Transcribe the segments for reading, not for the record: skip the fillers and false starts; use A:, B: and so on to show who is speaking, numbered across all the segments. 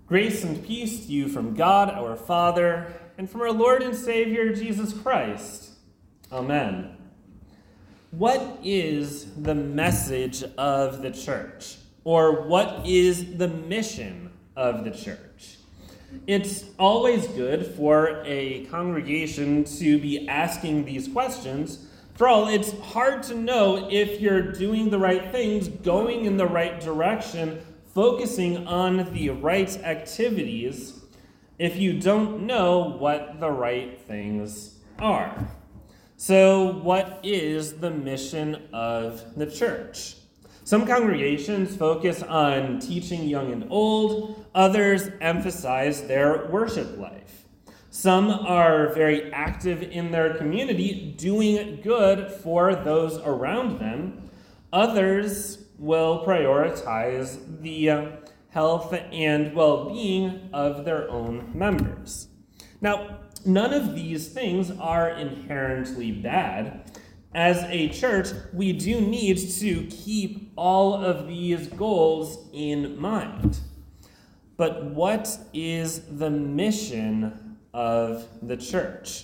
A: Grace and peace to you from God our Father and from our Lord and Savior Jesus Christ. Amen. What is the message of the church? Or what is the mission of the church? It's always good for a congregation to be asking these questions. For all, it's hard to know if you're doing the right things, going in the right direction, focusing on the right activities, if you don't know what the right things are. So, what is the mission of the church? Some congregations focus on teaching young and old. Others emphasize their worship life. Some are very active in their community, doing good for those around them. Others will prioritize the health and well-being of their own members. Now, none of these things are inherently bad. As a church, we do need to keep all of these goals in mind. But what is the mission of the church?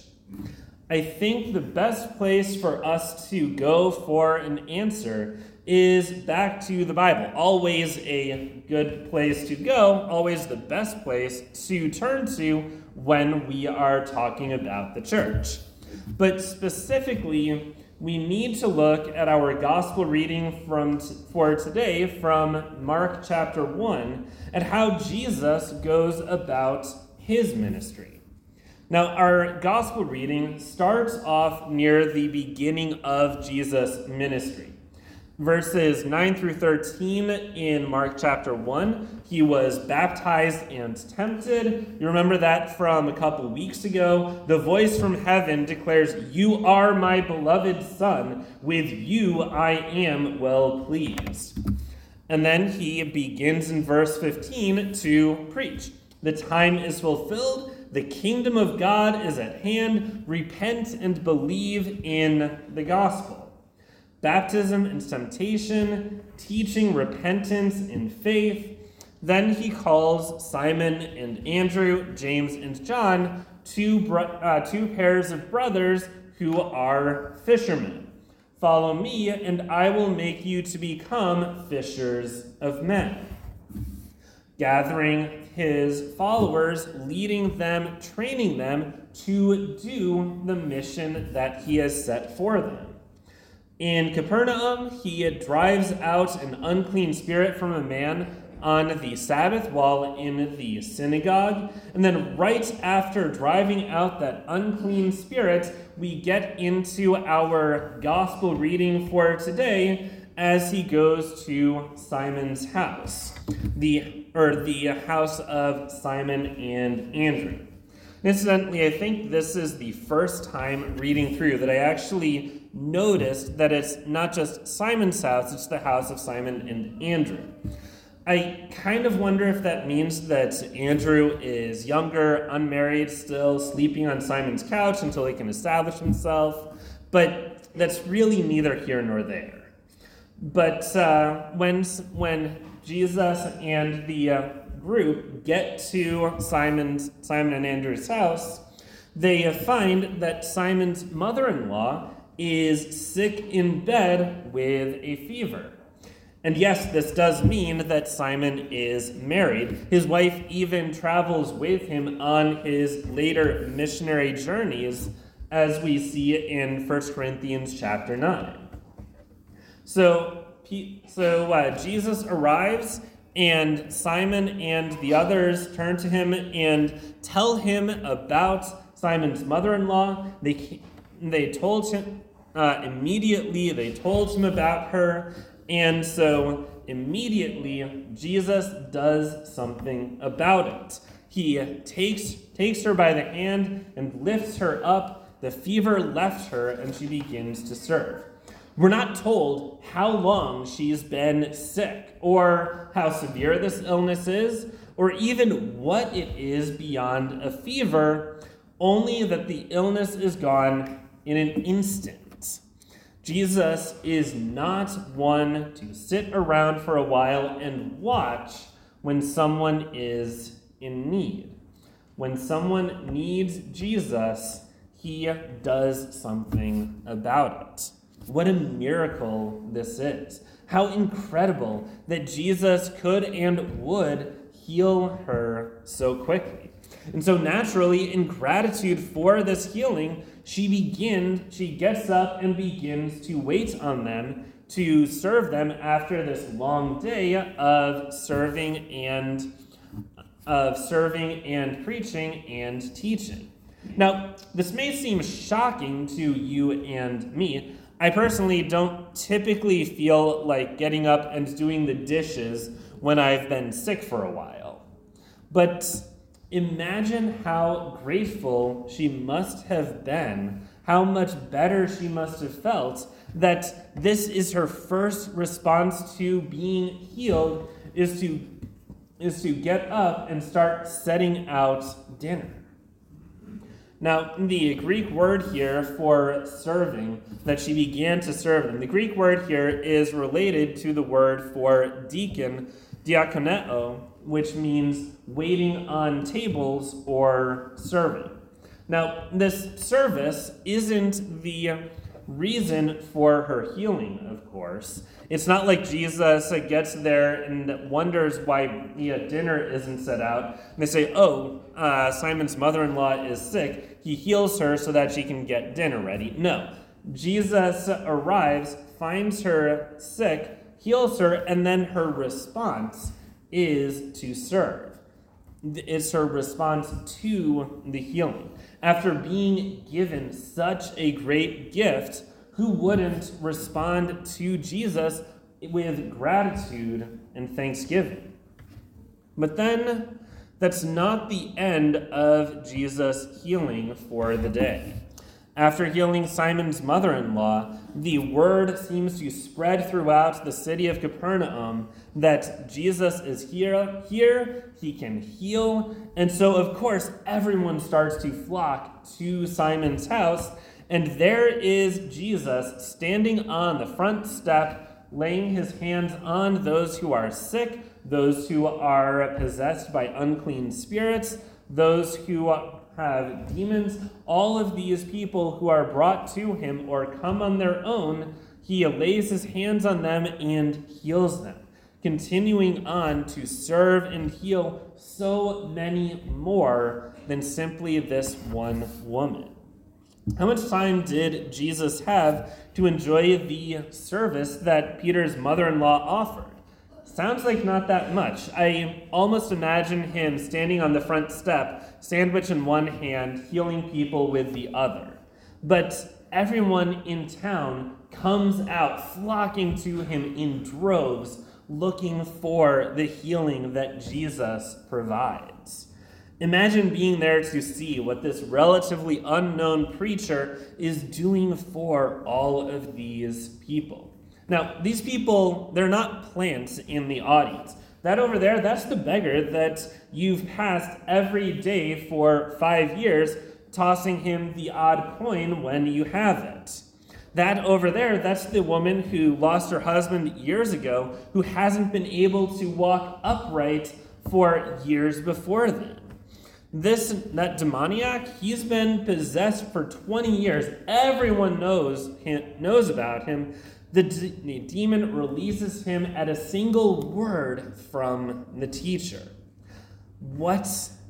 A: I think the best place for us to go for an answer is back to the Bible. Always a good place to go, always the best place to turn to when we are talking about the church. But specifically, we need to look at our gospel reading for today from Mark chapter 1 at how Jesus goes about his ministry. Now, our gospel reading starts off near the beginning of Jesus' ministry. Verses 9 through 13 in Mark chapter 1, he was baptized and tempted. You remember that from a couple weeks ago. The voice from heaven declares, "You are my beloved Son. With you I am well pleased." And then he begins in verse 15 to preach. "The time is fulfilled. The kingdom of God is at hand. Repent and believe in the gospel." Baptism and temptation, teaching repentance and faith. Then he calls Simon and Andrew, James and John, two pairs of brothers who are fishermen. "Follow me, and I will make you to become fishers of men." Gathering his followers, leading them, training them to do the mission that he has set for them. In Capernaum, he drives out an unclean spirit from a man on the Sabbath while in the synagogue. And then right after driving out that unclean spirit, we get into our gospel reading for today as he goes to Simon's house, the house of Simon and Andrew. Incidentally, I think this is the first time reading through that I actually noticed that it's not just Simon's house, it's the house of Simon and Andrew. I kind of wonder if that means that Andrew is younger, unmarried, still sleeping on Simon's couch until he can establish himself, but that's really neither here nor there. But when Jesus and the group get to Simon and Andrew's house, they find that Simon's mother-in-law is sick in bed with a fever. And yes, this does mean that Simon is married. His wife even travels with him on his later missionary journeys, as we see in 1 Corinthians chapter 9. So Jesus arrives, and Simon and the others turn to him and tell him about Simon's mother-in-law. They told him immediately, they told him about her, and so immediately Jesus does something about it. He takes her by the hand and lifts her up. The fever left her, and she begins to serve. We're not told how long she's been sick, or how severe this illness is, or even what it is beyond a fever, only that the illness is gone in an instant. Jesus is not one to sit around for a while and watch when someone is in need. When someone needs Jesus, he does something about it. What a miracle this is. How incredible that Jesus could and would heal her so quickly. And so naturally, in gratitude for this healing, she gets up and begins to wait on them, to serve them after this long day of serving and preaching and teaching. Now, this may seem shocking to you and me. I personally don't typically feel like getting up and doing the dishes when I've been sick for a while. But imagine how grateful she must have been, how much better she must have felt that this is her first response to being healed, is to get up and start setting out dinner. Now, the Greek word here for serving, that she began to serve them, the Greek word here is related to the word for deacon, diakoneo, which means waiting on tables or serving. Now, this service isn't the reason for her healing, of course. It's not like Jesus gets there and wonders why dinner isn't set out. And they say, Simon's mother-in-law is sick. He heals her so that she can get dinner ready. No. Jesus arrives, finds her sick, heals her, and then her response is to serve. It's her response to the healing. After being given such a great gift, who wouldn't respond to Jesus with gratitude and thanksgiving? But then, that's not the end of Jesus' healing for the day. After healing Simon's mother-in-law, the word seems to spread throughout the city of Capernaum that Jesus is here, he can heal. And so, of course, everyone starts to flock to Simon's house, and there is Jesus standing on the front step, laying his hands on those who are sick, those who are possessed by unclean spirits, those who have demons, all of these people who are brought to him or come on their own, he lays his hands on them and heals them, continuing on to serve and heal so many more than simply this one woman. How much time did Jesus have to enjoy the service that Peter's mother-in-law offered? Sounds like not that much. I almost imagine him standing on the front step, sandwich in one hand, healing people with the other. But everyone in town comes out, flocking to him in droves, looking for the healing that Jesus provides. Imagine being there to see what this relatively unknown preacher is doing for all of these people. Now, these people, they're not plants in the audience. That over there, that's the beggar that you've passed every day for 5 years, tossing him the odd coin when you have it. That over there, that's the woman who lost her husband years ago, who hasn't been able to walk upright for years before then. That demoniac, he's been possessed for 20 years. Everyone knows about him. The demon releases him at a single word from the teacher. What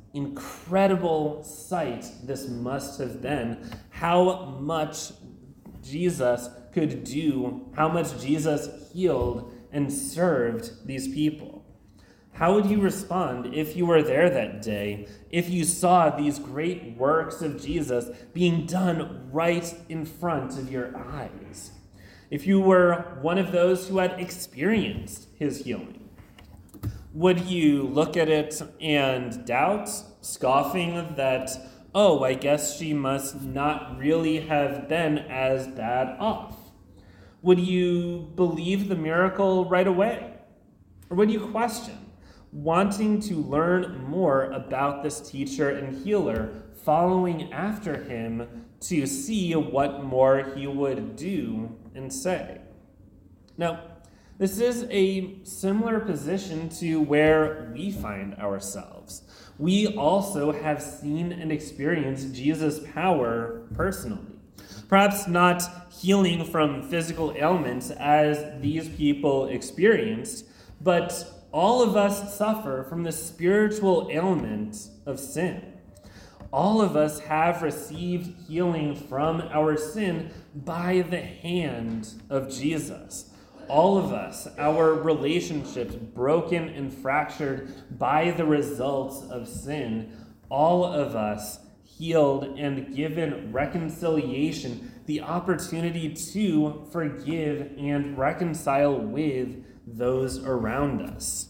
A: incredible sight this must have been. How much Jesus could do, how much Jesus healed and served these people. How would you respond if you were there that day, if you saw these great works of Jesus being done right in front of your eyes? If you were one of those who had experienced his healing, would you look at it and doubt, scoffing that, I guess she must not really have been as bad off? Would you believe the miracle right away? Or would you question, wanting to learn more about this teacher and healer, following after him to see what more he would do and say? Now, This is a similar position to where we find ourselves. We also have seen and experienced Jesus' power personally. Perhaps not healing from physical ailments as these people experienced, but all of us suffer from the spiritual ailment of sin. All of us have received healing from our sin by the hand of Jesus. All of us, our relationships broken and fractured by the results of sin. All of us healed and given reconciliation, the opportunity to forgive and reconcile with those around us.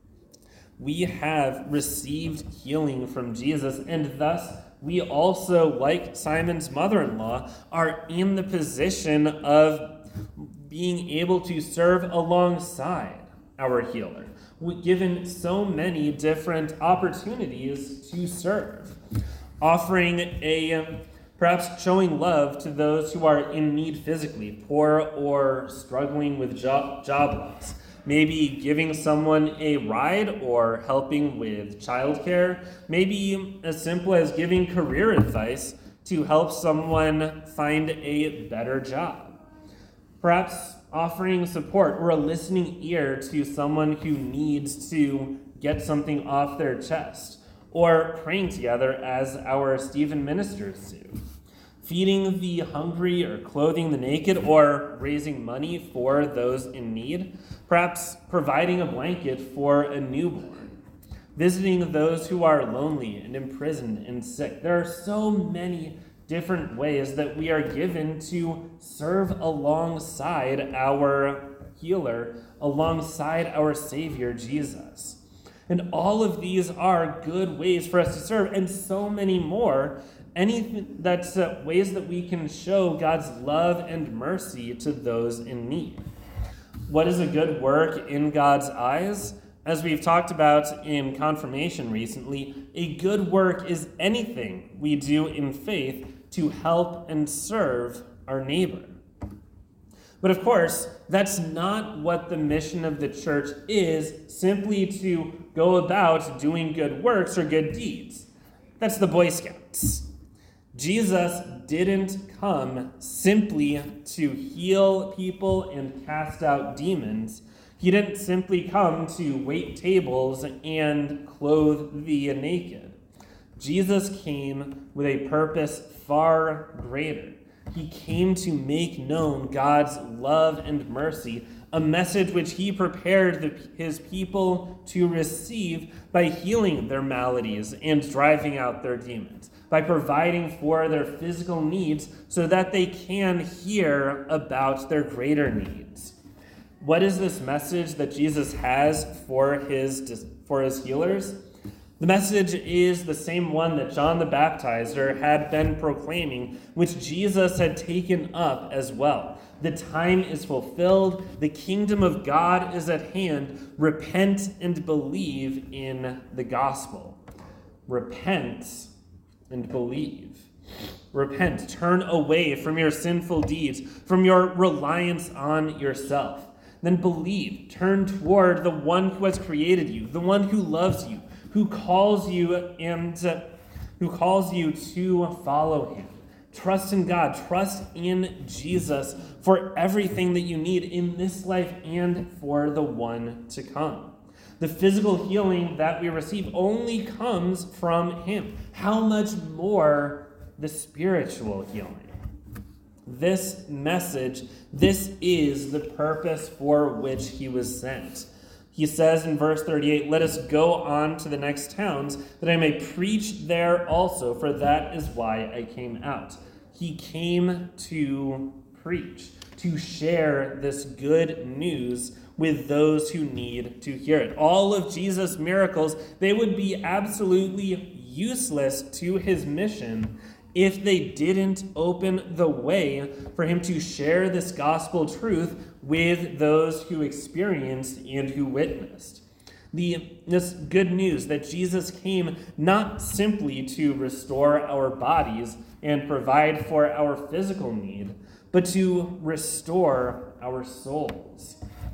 A: We have received healing from Jesus, and thus we also, like Simon's mother-in-law, are in the position of being able to serve alongside our healer. We're given so many different opportunities to serve, offering perhaps showing love to those who are in need physically, poor or struggling with job loss. Maybe giving someone a ride or helping with childcare. Maybe as simple as giving career advice to help someone find a better job. Perhaps offering support or a listening ear to someone who needs to get something off their chest. Or praying together as our Stephen ministers do. Feeding the hungry or clothing the naked or raising money for those in need. Perhaps providing a blanket for a newborn. Visiting those who are lonely and imprisoned and sick. There are so many different ways that we are given to serve alongside our healer, alongside our Savior, Jesus. And all of these are good ways for us to serve, and so many more. Anything that's ways that we can show God's love and mercy to those in need. What is a good work in God's eyes? As we've talked about in confirmation recently, a good work is anything we do in faith to help and serve our neighbor. But of course, that's not what the mission of the church is, simply to go about doing good works or good deeds. That's the Boy Scouts. Jesus didn't come simply to heal people and cast out demons. He didn't simply come to wait tables and clothe the naked. Jesus came with a purpose far greater. He came to make known God's love and mercy, a message which he prepared his people to receive by healing their maladies and driving out their demons, by providing for their physical needs so that they can hear about their greater needs. What is this message that Jesus has for his healers? The message is the same one that John the Baptizer had been proclaiming, which Jesus had taken up as well. The time is fulfilled. The kingdom of God is at hand. Repent and believe in the gospel. Repent and believe. Repent. Turn away from your sinful deeds, from your reliance on yourself. Then believe. Turn toward the one who has created you, the one who loves you, who calls you to follow him. Trust in God. Trust in Jesus for everything that you need in this life and for the one to come. The physical healing that we receive only comes from him. How much more the spiritual healing? This message, this is the purpose for which he was sent. He says in verse 38, "Let us go on to the next towns, that I may preach there also, for that is why I came out." He came to preach, to share this good news with those who need to hear it. All of Jesus' miracles, they would be absolutely useless to his mission if they didn't open the way for him to share this gospel truth with those who experienced and who witnessed. This good news that Jesus came not simply to restore our bodies and provide for our physical need, but to restore our souls.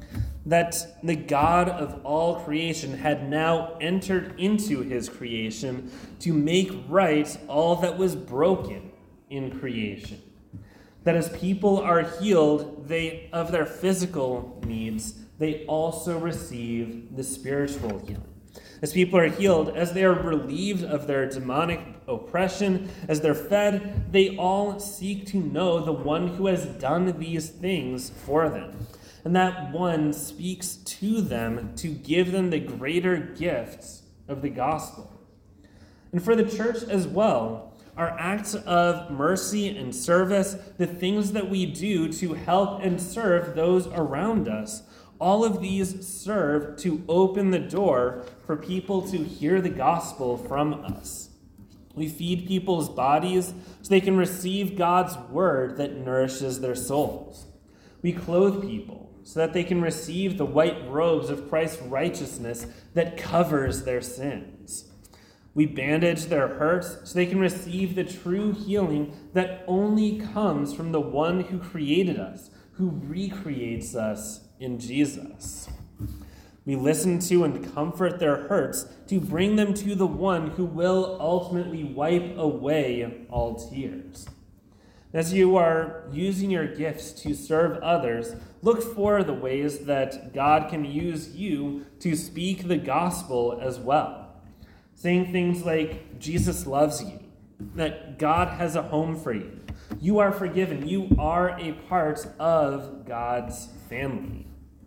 A: that the God of all creation had now entered into his creation to make right all that was broken in creation. That as people are healed of their physical needs, they also receive the spiritual healing. As people are healed, as they are relieved of their demonic oppression, as they're fed, they all seek to know the one who has done these things for them. And that one speaks to them to give them the greater gifts of the gospel. And for the church as well, our acts of mercy and service, the things that we do to help and serve those around us, all of these serve to open the door for people to hear the gospel from us. We feed people's bodies so they can receive God's word that nourishes their souls. We clothe people so that they can receive the white robes of Christ's righteousness that covers their sins. We bandage their hurts so they can receive the true healing that only comes from the one who created us, who recreates us in Jesus. We listen to and comfort their hurts to bring them to the one who will ultimately wipe away all tears. As you are using your gifts to serve others, look for the ways that God can use you to speak the gospel as well. Saying things like, Jesus loves you, that God has a home for you, you are forgiven, you are a part of God's family.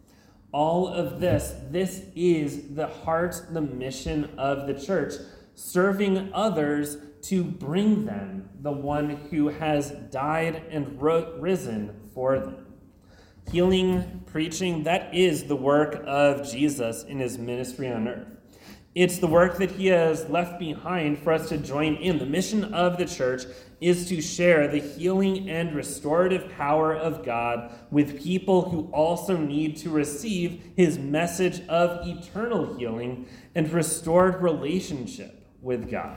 A: All of this is the heart, the mission of the church, serving others to bring them the one who has died and risen for them. Healing, preaching, that is the work of Jesus in his ministry on earth. It's the work that he has left behind for us to join in. The mission of the church is to share the healing and restorative power of God with people who also need to receive his message of eternal healing and restored relationship with God.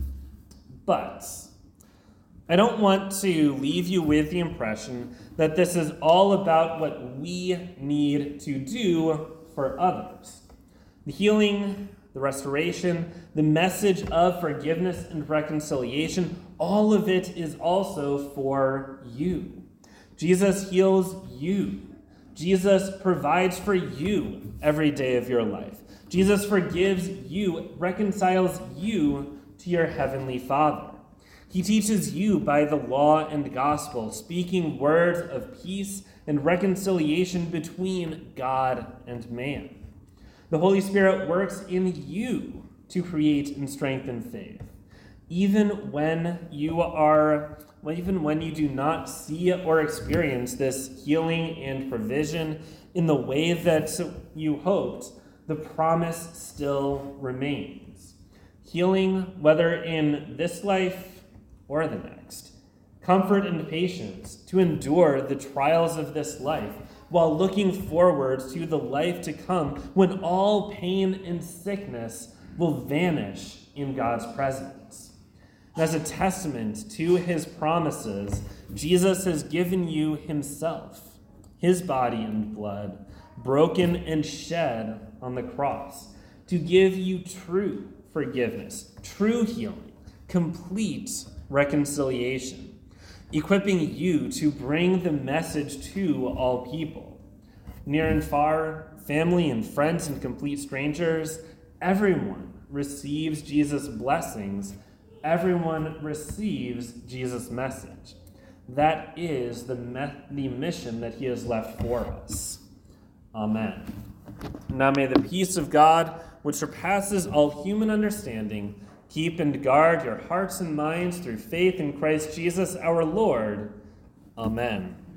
A: But I don't want to leave you with the impression that this is all about what we need to do for others. The healing, the restoration, the message of forgiveness and reconciliation, all of it is also for you. Jesus heals you. Jesus provides for you every day of your life. Jesus forgives you, reconciles you to your heavenly Father. He teaches you by the law and gospel, speaking words of peace and reconciliation between God and man. The Holy Spirit works in you to create and strengthen faith. Even when you do not see or experience this healing and provision in the way that you hoped, the promise still remains. Healing, whether in this life or the next. Comfort and patience to endure the trials of this life, while looking forward to the life to come when all pain and sickness will vanish in God's presence. As a testament to his promises, Jesus has given you himself, his body and blood, broken and shed on the cross, to give you true forgiveness, true healing, complete reconciliation, equipping you to bring the message to all people. Near and far, family and friends and complete strangers, everyone receives Jesus' blessings. Everyone receives Jesus' message. That is the mission that he has left for us. Amen. Now may the peace of God, which surpasses all human understanding, keep and guard your hearts and minds through faith in Christ Jesus our Lord. Amen.